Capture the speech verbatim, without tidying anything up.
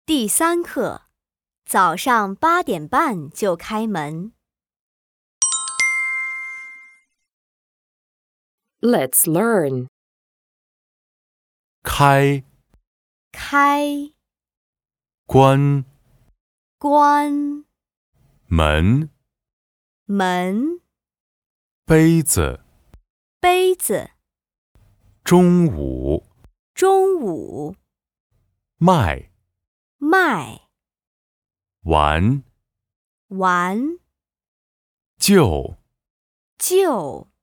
第三课，早上八点半就开门。 Let's learn. 开、 开、 关、 关、 门、 门、 杯子、 杯子、 中午、 中午、 麦、 麦、 完、 完、 就。 就。